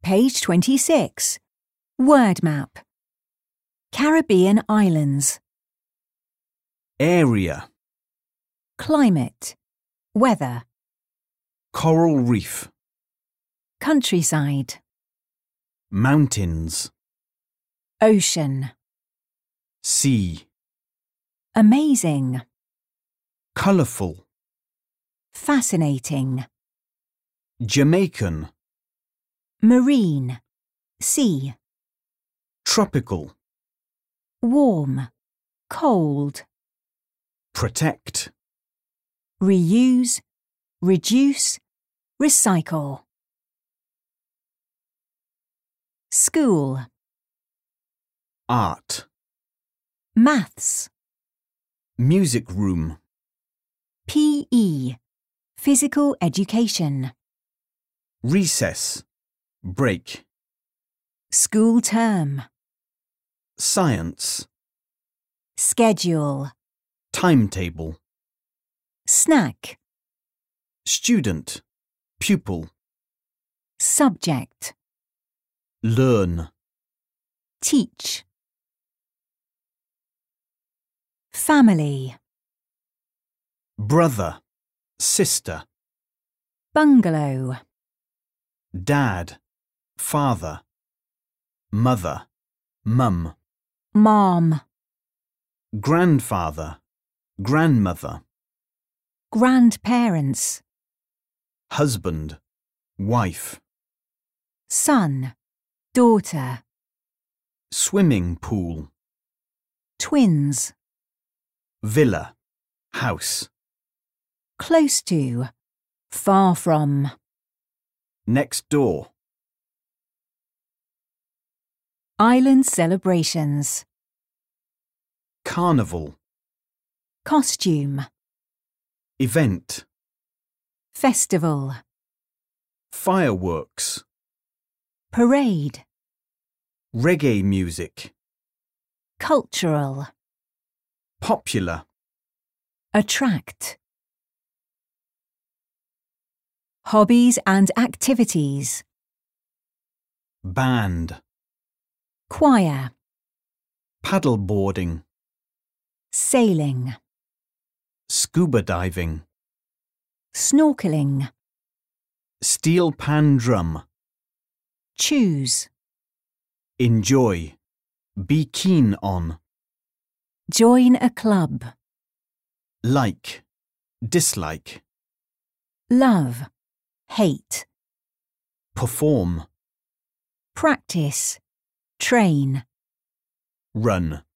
Page 26. Word map. Caribbean islands. Area. Climate. Weather. Coral reef. Countryside. Mountains. Ocean. Sea. Amazing. Colourful. Fascinating. Jamaican. Marine. Sea. Tropical. Warm. Cold. Protect. Reuse. Reduce. Recycle. School. Art. Maths. Music room. PE. Physical education. Recess. Break. School term. Science. Schedule. Timetable. Snack. Student. Pupil. Subject. Learn. Teach. Family. Brother. Sister. Bungalow. Dad. Father. Mother. Mum. Mom. Grandfather. Grandmother. Grandparents. Husband. Wife. Son. Daughter. Swimming pool. Twins. Villa. House. Close to. Far from. Next door. Island celebrations. Carnival. Costume. Event. Festival. Fireworks. Parade. Reggae music. Cultural. Popular. Attract. Hobbies and activities. Band. Choir. Paddleboarding. Sailing. Scuba diving. Snorkeling. Steel pan drum. Choose. Enjoy. Be keen on. Join a club. Like. Dislike. Love. Hate. Perform. Practice. Train. Run.